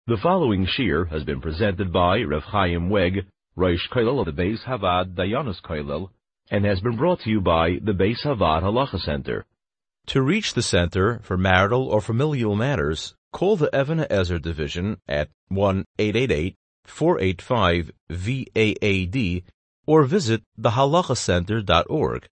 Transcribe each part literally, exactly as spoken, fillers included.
The following shir has been presented by Rav Chaim Weg, Rosh Kollel of the Beis Havad Dayanos Kollel, and has been brought to you by the Beis Havad Halacha Center. To reach the center for marital or familial matters, call the Even Ezer Division at one eight eight eight, four eight five, V A A D or visit the halacha center dot org.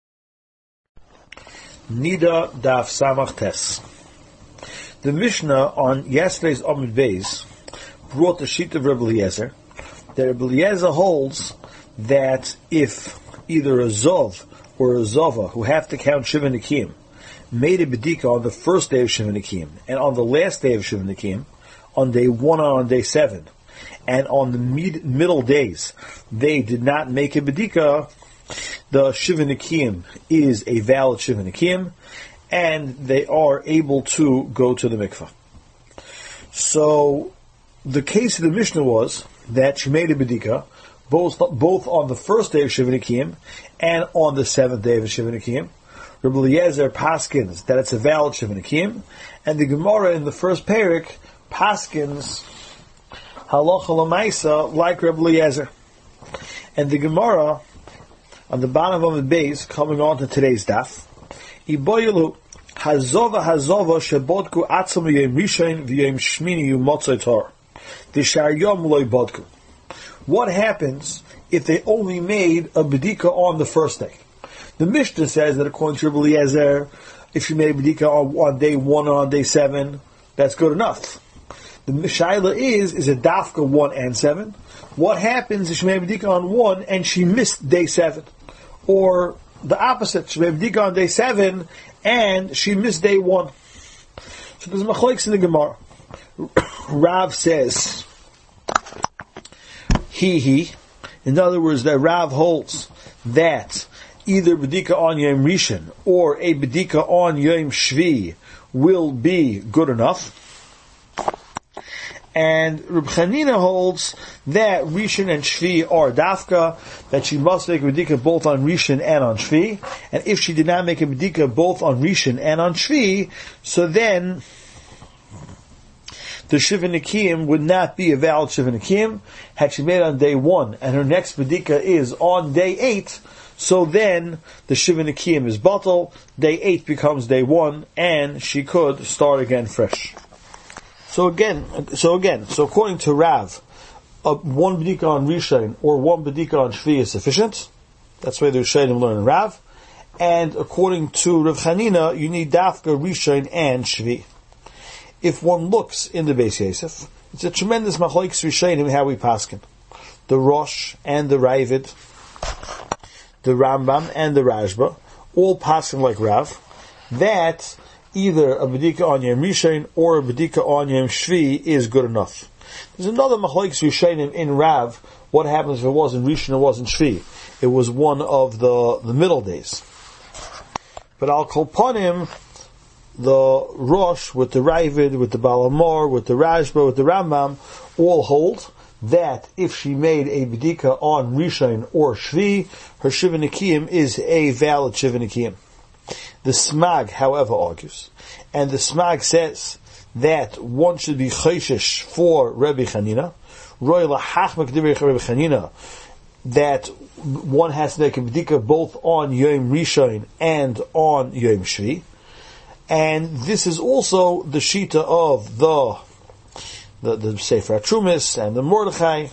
Nida Daf Samach Tes. The Mishnah on yesterday's Amud Beis brought the sheet of Rebbe Eliezer, that Rebbe Eliezer holds that if either a Zov or a Zova, who have to count Shiva Nikim, made a Bedika on the first day of Shiva Nikim, and on the last day of Shiva Nikim, on day one and on day seven, and on the mid- middle days, they did not make a Bedika, the Shiva Nikim is a valid Shiva Nikim, and they are able to go to the mikvah. So, the case of the Mishnah was that she made a bedika both both on the first day of Shiva Nikim and on the seventh day of Shiva Nikim. Rebbe Eliezer paskins that it's a valid Shiva Nikim, and the Gemara in the first parak paskins halacha l'maisa like Rebbe Eliezer. And the Gemara on the bottom of the base, coming on to today's daf, iboyelu hazova hazova shebodku atzam yom rishon v'yom shmini umotzei tor. What happens if they only made a bedika on the first day? The Mishnah says that according to Rebbe Eliezer, if she made a bedika on, on day one or on day seven, that's good enough. The Mishaila is, is a dafka one and seven. What happens if she made a bedika on one and she missed day seven? Or the opposite, she made a bedika on day seven and she missed day one. So there's machlokes in the Gemara. Rav says, he, he. In other words, that Rav holds that either Bedika on Yom Rishon or a Bedika on Yom Shvi will be good enough. And Reb Chanina holds that Rishon and Shvi are dafka, that she must make a Bedika both on Rishon and on Shvi. And if she did not make a Bedika both on Rishon and on Shvi, so then the Shiva Nikim would not be a valid Shiva Nikim. Had she made it on day one, and her next Bedika is on day eight, so then the Shiva Nikim is batal, day eight becomes day one, and she could start again fresh. So again, so again, so according to Rav, uh, one Bedika on Rishon or one Bedika on Shvi is sufficient. That's why the Rishonim learn in Rav. And according to Rav Chanina, you need Dafka, Rishon, and Shvi. If one looks in the Beis Yosef, it's a tremendous machlokes rishonim how we paskin. The Rosh and the Ravid, the Rambam and the Rashba, all paskin like Rav, that either a bedika on Yom Rishon or a bedika on Yom Shvi is good enough. There's another machlokes rishonim in Rav. What happens if it wasn't Rishon or wasn't Shvi? It was one of the the middle days. But Al Kol Panim, the Rosh, with the Ravid, with the Balamor, with the Rashba, with the Rambam, all hold that if she made a bedika on Rishon or Shvi, her Shiva Nikim is a valid Shiva Nikim. The Smag, however, argues, and the Smag says that one should be Chayshish for Rebbe Chanina, Roy Lahachmak Divrei Rebbe Chanina, that one has to make a bedika both on Yom Rishon and on Yom Shvi. And this is also the shita of the the, the Sefer HaTrumis and the Mordechai.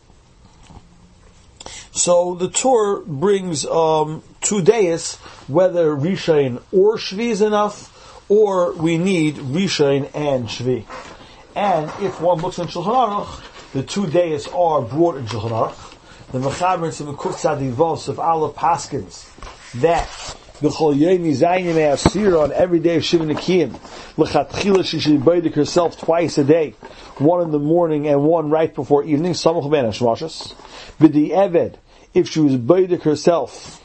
So the Torah brings um, two days, whether Rishon or Shvi is enough, or we need Rishon and Shvi. And if one looks in Shulchan Aruch, the two days are brought in Shulchan Aruch. The Mechaber and the Kuf Tzadi Vos of Allah Paskins that on every day of Shiva Nikim, l'chatchila she should beidik herself twice a day, one in the morning and one right before evening. Samuch ben hashmashas. B'di eved, if she was beidik herself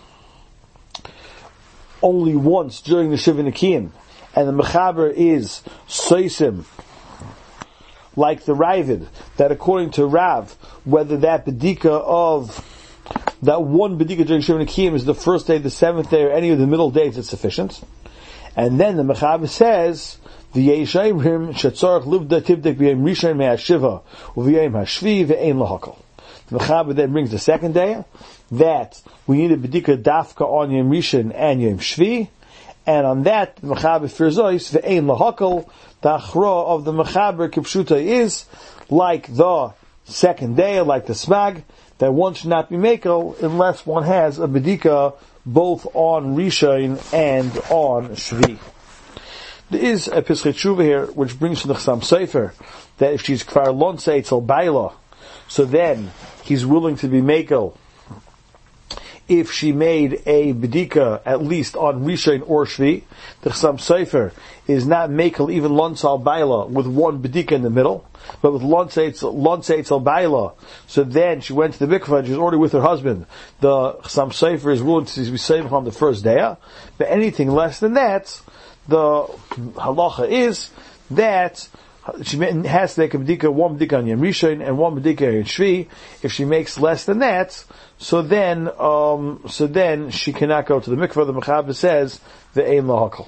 only once during the Shiva Nikim, and the mechaber is soisim, like the Ravid, that according to Rav, whether that bedika of that one bedika during Shiva Nikim is the first day, the seventh day, or any of the middle days, it's sufficient. And then the Mechaber says V'yeshayim shetzarach livda tivdek b'yem rishon me'ashiva u'v'yem hashvi ve'ein lahakol. The Mechaber then brings the second day that we need a bedika dafka on Yom Rishon and Yom Shvi, and on that the Mechaber firzois ve'ein lahakol. The achra of the Mechaber kipshuta is like the second day, like the smag, that one should not be mekel unless one has a bedika both on Rishon and on Shvi. There is a Pischei Tshuva here which brings from the Chassam Sofer that if she's kfar lonse etzel baila, so then he's willing to be mekel if she made a bedika at least on Rishon or Shvi. The Chassam Sofer is not mekel even lonse al baila with one bedika in the middle, but with lonse etzel baila, so then she went to the mikvah and she was already with her husband. The Chassam Sofer is willing to be saved on the first day, but anything less than that, the halacha is that she has to make a bedika, one bedika on Yom Rishon and one bedika on Shvi. If she makes less than that, so then, um, so then she cannot go to the mikvah. The Mechaber says ve'ein lahakol.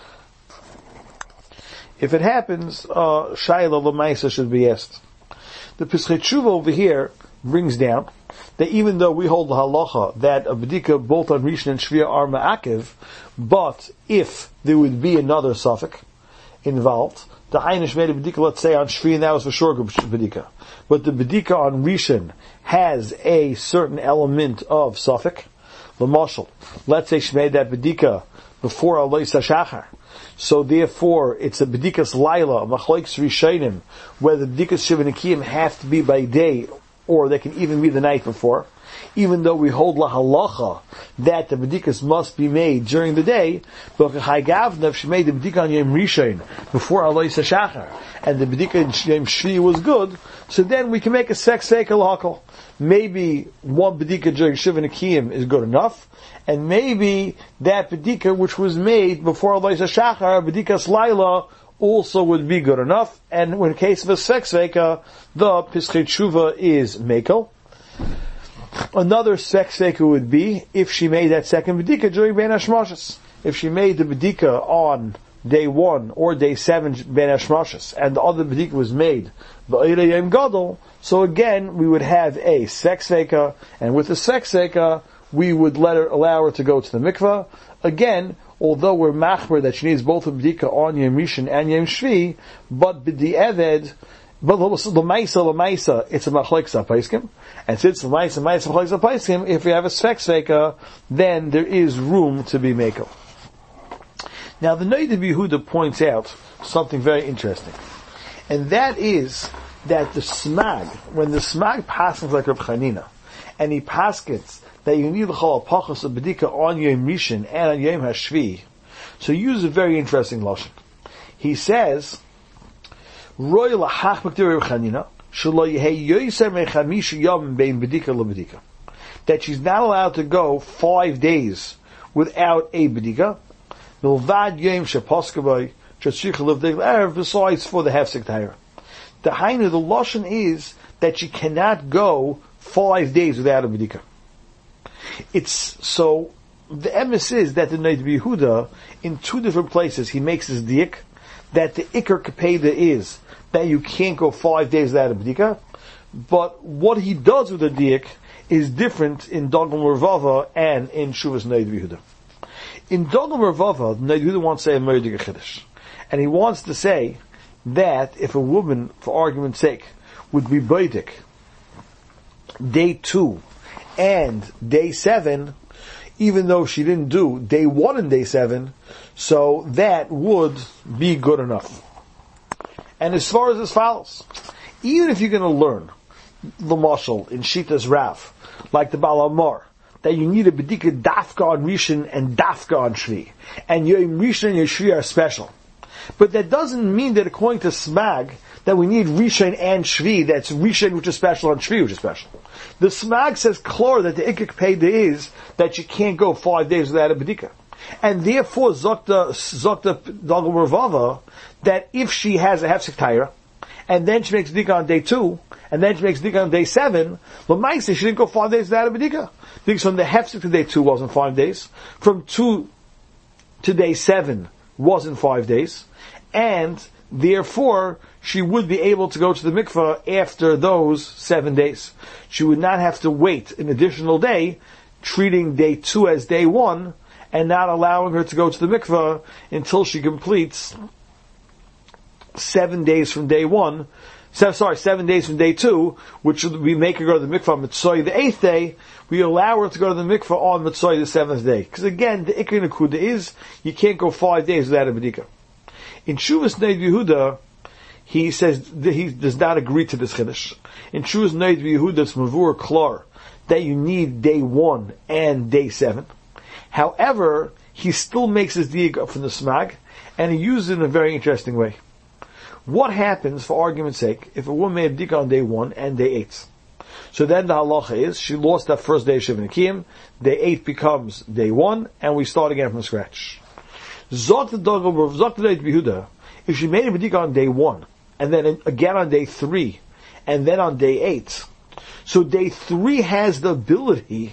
If it happens, uh, Shaila L'maisa should be asked. The Pischei Tshuva over here brings down that even though we hold the halacha that a bedika both on Rishon and Shvi are ma'akiv, but if there would be another suffix involved, the Einish made a bedika, let's say on Shvi, and that was for sure bedika, but the bedika on Rishon has a certain element of suffix. The mashal, let's say she made that bedika before Alois HaShachar, so therefore it's a bedikas laila, machlokes rishonim, where the bedikas shivanakiyim have to be by day, or they can even be the night before. Even though we hold la halacha that the bedikas must be made during the day, but if she made the bedika on Yom Rishon before Alois HaShachar, and the bedika in Yom Shvi was good, so then we can make a sex seikel hakol. Maybe one bedika during shivanakiyim is good enough, and maybe that bedika which was made before Alois HaShachar, bedikas laila, also would be good enough. And in case of a sex veka, the Pischei Tshuva is mekel. Another sex veka would be if she made that second bedika during Ben Hashmashas. If she made the bedika on day one or day seven Ben Hashmashas, and the other bedika was made ba'ira yom gadol, so again we would have a sex veka, and with the sex veka we would let her, allow her to go to the mikvah. Again, although we're machmer that she needs both a bedika on Yom Rishon and Yom Shvi, but b'di'eved, but l'maisa l'maisa, it's a machlokes hapaiskim, and since l'maisa l'maisa machlokes hapaiskim, if we have a sex veka, then there is room to be mekel. Now the Noda B'Yehuda points out something very interesting, and that is that the smag, when the smag passes like Reb Chanina, and he paskets that you need l'chol pachos a bedika on Yom Rishon and on Yom Hashvi, so he uses a very interesting lashon. He says, Roy lahach b'k'dir Reb Chanina shelo yehei yoser mechamisha yom bein bedika lebedika, that she's not allowed to go five days without a bedika, milvad yom shepaskavay shetzricha livdei l'erev, besides for the hefsek tahira. The hainu, the lashon is that she cannot go five days without a bedika. It's so the emes is that the Noda B'Yehuda in two different places he makes his diak that the ikar kapeda is that you can't go five days without a bedika, but what he does with the diak is different in Dagam Mervava and in Shuvas Noda B'Yehuda. In Dagam Mervava, the Noda B'Yehuda wants to say a murder chiddush, and he wants to say that if a woman, for argument's sake, would be baidik day two and day seven, even though she didn't do day one and day seven, so that would be good enough. And as far as this follows, even if you're going to learn the mashal in Shitas Rav, like the Baal Amar, that you need a bedika dafka on Rishon and dafka on Shvi, and Yom Rishon and Yom Shvi are special. But that doesn't mean that according to Smag, that we need Rishon and Shvi, that's Rishon which is special and Shvi which is special. The Smag says clear that the Ikik Peda is that you can't go five days without a bedika. And therefore, Zokta, Zokta Dagam Mervava, that if she has a hefsek taira, and then she makes bedika on day two, and then she makes bedika on day seven, L'maisa, she didn't go five days without a bedika. Because from the hefsek to day two wasn't five days, from two to day seven wasn't five days, and therefore she would be able to go to the mikveh after those seven days. She would not have to wait an additional day, treating day two as day one, and not allowing her to go to the mikveh until she completes seven days from day one, so, sorry, seven days from day two, which we make her go to the mikveh on Mitzvah the eighth day. We allow her to go to the mikveh on Mitzvah the seventh day. Because again, the Ikar Nekuda is, you can't go five days without a Bedika. In Shuvas Neid Yehuda, he says that he does not agree to this Chiddush. In Shuvas Neid Yehuda, it's Mavur Klar, that you need day one and day seven. However, he still makes his diag from the Smag, and he uses it in a very interesting way. What happens, for argument's sake, if a woman made a bdika on day one and day eight? So then the halacha is, she lost that first day of Shiva Nekiyim, day eight becomes day one, and we start again from scratch. Zok the Behuda, if she made a bdika on day one, and then again on day three, and then on day eight, so day three has the ability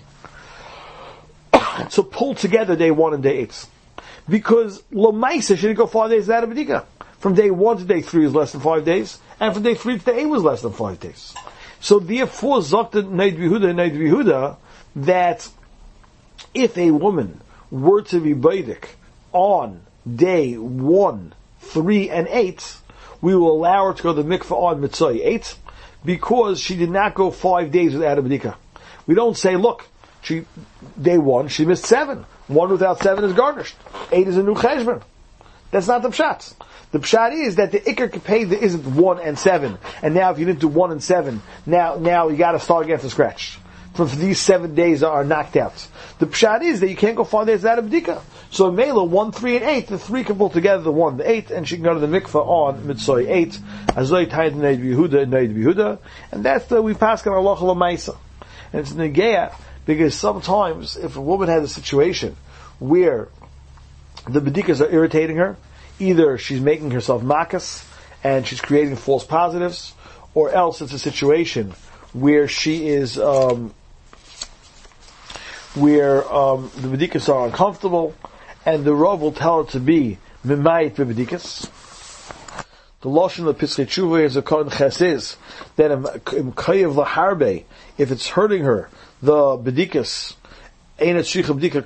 to pull together day one and day eight. Because Lamaisa shouldn't go five days without a bdika. From day one to day three is less than five days, and from day three to day eight was less than five days. So therefore, Zakta Neid Yehuda, Neid Yehuda, that if a woman were to be Baidik on day one, three, and eight, we will allow her to go to the mikveh on Mitzvah eight, because she did not go five days without a B'dika. We don't say, look, she, day one, she missed seven. One without seven is garnished. Eight is a new cheshbon. That's not the pshat. The pshat is that the ikar kapeda isn't one and seven, and now if you didn't do one and seven, now now you got to start again from scratch. For, for these seven days are knocked out. The pshat is that you can't go five days without a b'dika. So in Mela, one, three, and eight, the three can pull together the one, the eight, and she can go to the mikveh on Mitzvah eight, Azoi Taid Neid Yehuda, Neid Yehuda, and that's the we pass on Allah Lamaisa. And it's negeya because sometimes if a woman has a situation where the b'dikas are irritating her, either she's making herself makas and she's creating false positives, or else it's a situation where she is, um, where um, the b'dikas are uncomfortable, and the Rav will tell her to be mimayit b'b'dikas. The lashon of Pitzchei Tshuva is a kohen ches is that im kayev laharbe, if it's hurting her, the b'dikas that she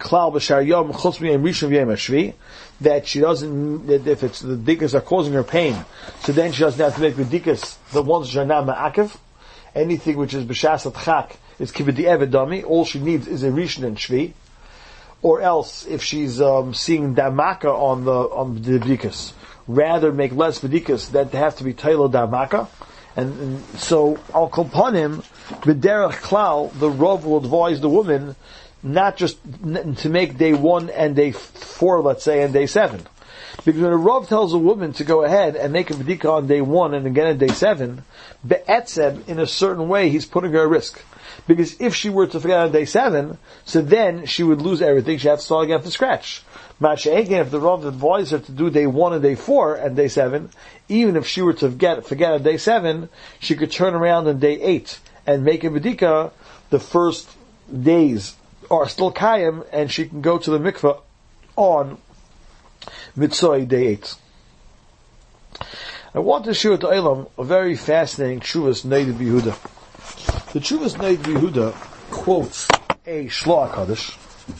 doesn't, that if it's the b'dikas are causing her pain, so then she doesn't have to make b'dikas, the ones which are not ma'akev. Anything which is b'shas atchak is kibedi evedami. All she needs is a rishon and shvi. Or else, if she's um, seeing damaka on the on the b'dikas, rather make less b'dikas that have to be taylo damaka. And, and so al kolpanim b'derech klal, the Rav will advise the woman not just to make day one and day four, let's say, and day seven. Because when a Rav tells a woman to go ahead and make a b'dika on day one and again on day seven, be'etzeb, in a certain way, he's putting her at risk. Because if she were to forget on day seven, so then she would lose everything. She'd have to start again from scratch. Masha'egan, if the Rav advised her to do day one and day four and day seven, even if she were to forget, forget on day seven, she could turn around on day eight and make a b'dika. The first days are still kayim, and she can go to the mikveh on Mitzvah day eight. I want to share with the Eilam a very fascinating Tshuvas Neid Yehuda. The Tshuvas Neid Yehuda quotes a Shloah Kaddish.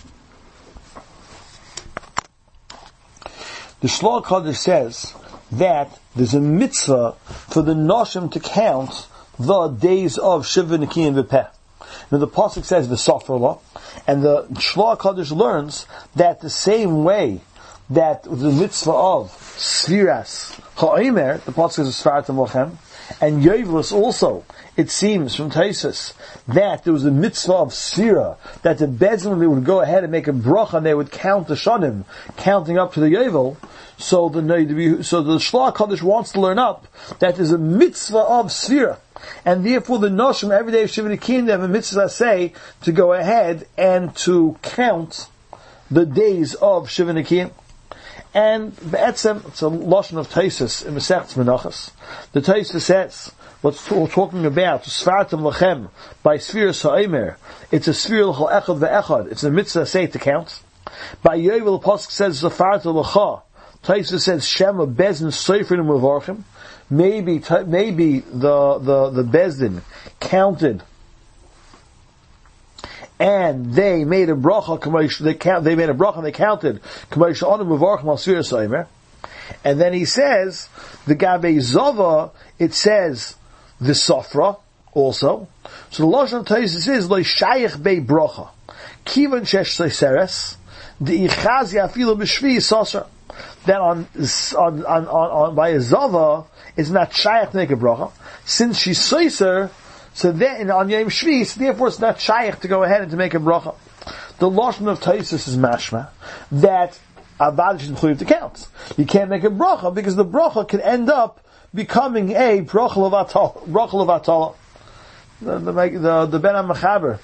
The Shloah Kaddish says that there's a mitzvah for the Noshim to count the days of Shiva Nekiyim V'Peh. Now the pasuk says v'safar la, and the Shloah Kaddish learns that the same way that the mitzvah of Sfiras Ha'omer, the pasuk says Sfaratim Lachem, and Yevlis also, it seems from Taisus, that there was a mitzvah of Sfira, that the Bezdin would go ahead and make a bracha and they would count the Shanim, counting up to the Yevel. So the so the Shloah Kaddish wants to learn up that there's a mitzvah of Sfira. And therefore the Noshim every day of Shiva Nekiyim, they have a mitzvah say to go ahead and to count the days of Shiva Nekiyim. And Be'etzem, it's a lashon of Taisus in Masechtas Menachos. The Taisus says, what we're talking about, Sfaratim Lachem, by Sfiras Ha'omer, it's a Sfir L'chol Echad Ve'echad, it's a mitzvah say to count. By Yovel, the Pasuk says, Sfaratim L'cha, Taisa says Shema Bezdin Seifrin Mevorchim. Maybe, maybe the, the, the Bezdin counted and they made a bracha, they count, they made a bracha and they counted, and then he says, the Gabe Zava, it says, the Sofra, also. So the Lashon of Taisus is, Lo Shayach Bei Bracha, Kivan Shesh Seiseres, the Ichazi Afilu B'Shvi Sosra, that on, on, on, on, by a Zava, it's not Shayach to make a bracha, since she's Seiser, so then, on Yom Shvi, so therefore it's not shaykh to go ahead and to make a bracha. The Lashon of Taisus is mashma, that Abad should include the counts. You can't make a bracha, because the bracha can end up becoming a bracha levatala. Bracha levatala. The, the, the, the Ben HaMachaber,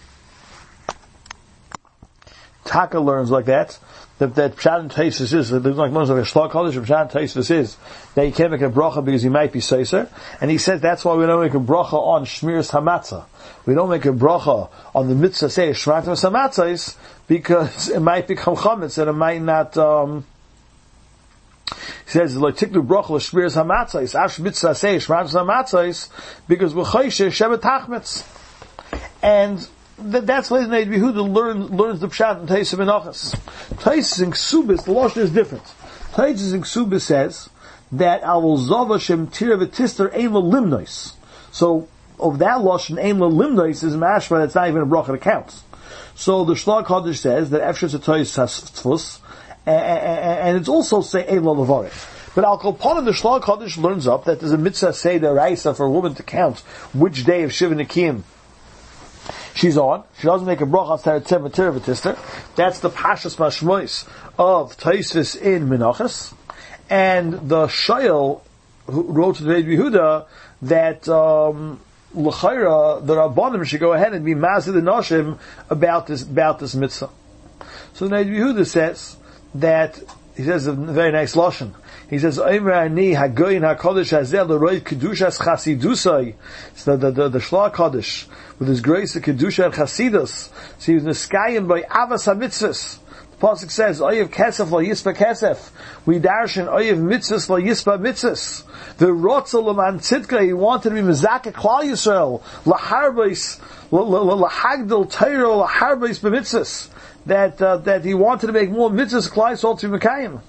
Taka learns like that, that, that Pshat and Taisus is, that like most of a Shlach Kodesh, Pshat and Taisus is, that you can't make a bracha because you might be Seiser. And he says that's why we don't make a bracha on Shmiras HaMatzah. We don't make a bracha on the mitzvah, say, Shmiras HaMatzahs, because it might become Chametz, and it might not, um, he says, like, Tiknu bracha Shmiras HaMatzahs, Ash mitzvah, say, Shmiras HaMatzahs, because V'choyshe Shevet Tachmetz. And that's why the Neid Yehuda learns, learns the Pshat and Taisus Menachas. Taisus in Ksubis, the Lashon is different. Taisus in Ksubis says that Avol Zava Shem Tira V'Tister Ein Lo Limnois. So, of that Lashon, Ein Lo Limnois is mashma, that's not even a bracha that counts. So the Shlach Kodesh says that Efshas HaTois has Tfus, and it's also say Ein Lo Levarech. But Al Kolpon, the Shlach Kodesh learns up that there's a mitzvah say the Raisa for a woman to count which day of Shiva Nekim she's on. She doesn't make a bracha tzar tzar v'tister. That's the Pashas Mashmois of Taisus in Menachos. And the Shayel who wrote to the Neid Yehuda that um l'chayra the Rabbanim should go ahead and be mazid and noshim about this about this mitzvah. So the Neid Yehuda says that he says a very nice lashon. He says, "Omer ani hagoyin hakodesh hazel l'roy kedushas chasidusay." So the the the Shlach Kodesh with his grace of kedusha and chasidus. So he was neskayim by avas hamitzvos. The pasuk says, "Oyev kesef lo yispa kesef." We darshan oyev mitzvos lo yispa mitzvos. The rotzel l'man tzidka. He wanted to be mezakeh klal Yisrael laharbais lahagdil teiro laharbais b'mitzvos. That uh, that he wanted to make more mitzvahs klal Yisrael to mekayim.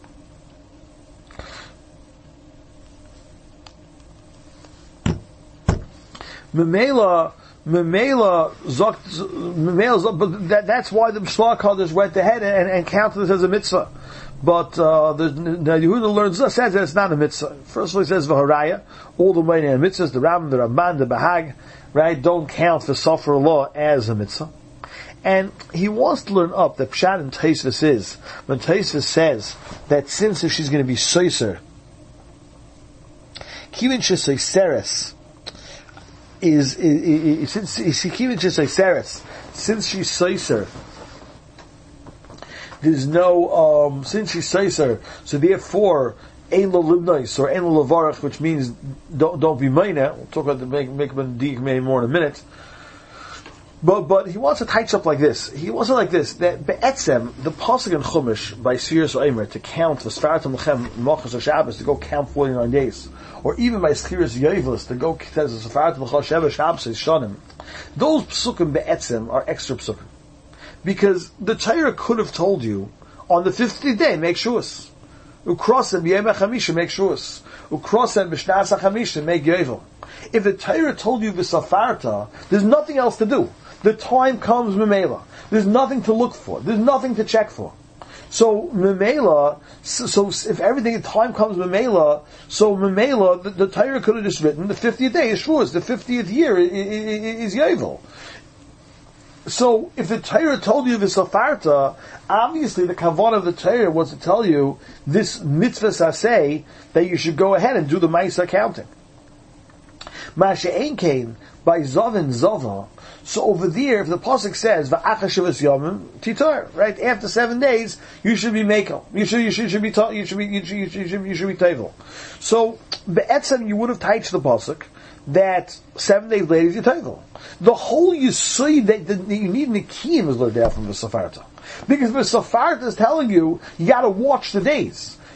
Memela, Memela, Memela, but that, that's why the Shlach Kodesh went ahead and, and counted this as a mitzvah. But uh, the, the Yehuda learns says that it's not a mitzvah. First of all, he says v'haraya, all the way in mitzvahs, the Rambam, the Ramban, the Bahag, right, don't count the Sofer law as a mitzvah. And he wants to learn up that Pshat and Taisus is when Taisus says that since if she's going to be soiser, kivin shesoiseres. Is, is, is, since is he keeping just like Saris, since she's Seiser, there's no um since she's Seiser, so therefore Ein Lo Limnois or Ein Lo Levarach, which means don't don't be Meina. We'll talk about the make make maybe more in a minute. But but he wants to touch up like this. He wants it like this. That Be'etzem, the pasuk in Chumash by Sfiras Omer to count the Sfaratim Lechem Machas or Shabbos to go count forty-nine days, or even by Sfiras Yovelis to go says the Sfaratim Lechem Shabbos Shabbos Shonim. Those psukim Be'etzem are extra psukim because the Torah could have told you on the fiftieth day make shuas, ukrosem Yom HaChamisha make shuas, ukrosem B'Shnas HaChamisha make Yovel. If the Torah told you V'Safarta, there's nothing else to do. The time comes Memela. There's nothing to look for. There's nothing to check for. So Memela, so, so if everything, time comes Memela, so Memela, the, the Torah could have just written the fiftieth day is Shavuos, the fiftieth year is, is, is Yovel. So if the Torah told you V'Safarta, obviously the kavanah of the Torah was to tell you this mitzvah saseh that you should go ahead and do the Ma'aseh counting. Masha Ein Kain by Zavin Zava. So over there, if the pasuk says va'achashivas yomim titar, right after seven days, you should be mekel. You should you should, you should be ta- you should be you should you should, you should, you should be tevel. So be'etzem you would have touched the pasuk that seven days later is tevel. The whole yisod that, that you need nikim is learned out from the Safarta, because the Safarta is telling you you got to watch the days.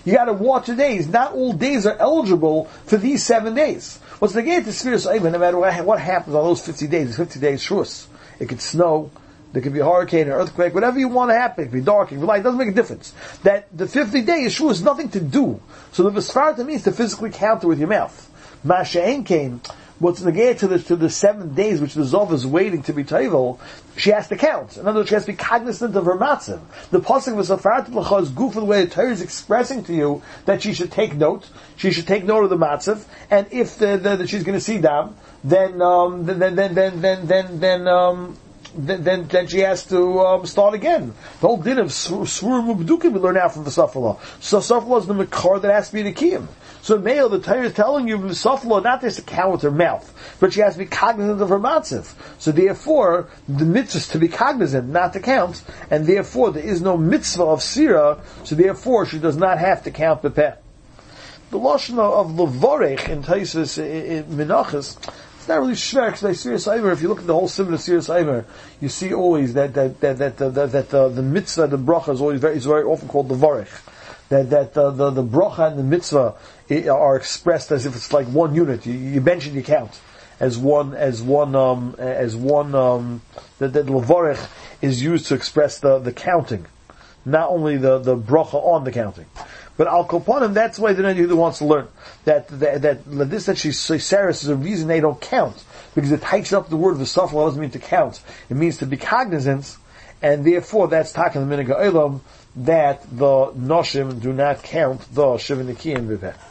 You got to watch the days. Not all days are eligible for these seven days. What's the gate to Sfiras Eimer? No matter what, what happens on those fifty days, it's fifty days Shavuos. It could snow. There could be a hurricane, an earthquake, whatever you want to happen. It could be dark, it could be light. It doesn't make a difference. That the fifty days Shavuos has nothing to do. So the Vesfarta means to physically counter with your mouth. Masha'en came. What's negated to the to the seven days which the Zov is waiting to be Taivel, she has to count. In other words, she has to be cognizant of her matzav. The pasuk of Sefarat L'cha is goof the way the Torah is expressing to you that she should take note. She should take note of the matzav, and if the, the, the, she's going to see dam, then um, then then then then then then, then um. Then, then, then she has to um, start again. The whole din of Svur Mubdukim we learn out from the Safala. So Safala is the Makar that has to be the Kiyim. So male, the Torah is telling you Safala not just to count with her mouth, but she has to be cognizant of her matziv. So therefore, the mitzvah is to be cognizant, not to count, and therefore there is no mitzvah of Sira, so therefore she does not have to count the peh. The Lashon of Levorech in Taisus in Menachos, it's not really shver, because by Sirius Eimer, if you look at the whole simon of Sirius Eimer, you see always that that that that that, that, that uh, the mitzvah, the bracha is always very, is very often called the varech. That that uh, the the bracha and the mitzvah are expressed as if it's like one unit. You, you mention, you count as one as one um as one um that that levarech is used to express the the counting, not only the the bracha on the counting. But al kopanim, that's why the Yehuda wants to learn that that, that this that she's Saris is a reason they don't count, because it tightens up the word of the stuff. Doesn't mean to count; it means to be cognizant, and therefore that's talking the minhag ha'olam that the noshim do not count the shivin nikiyim b'peh.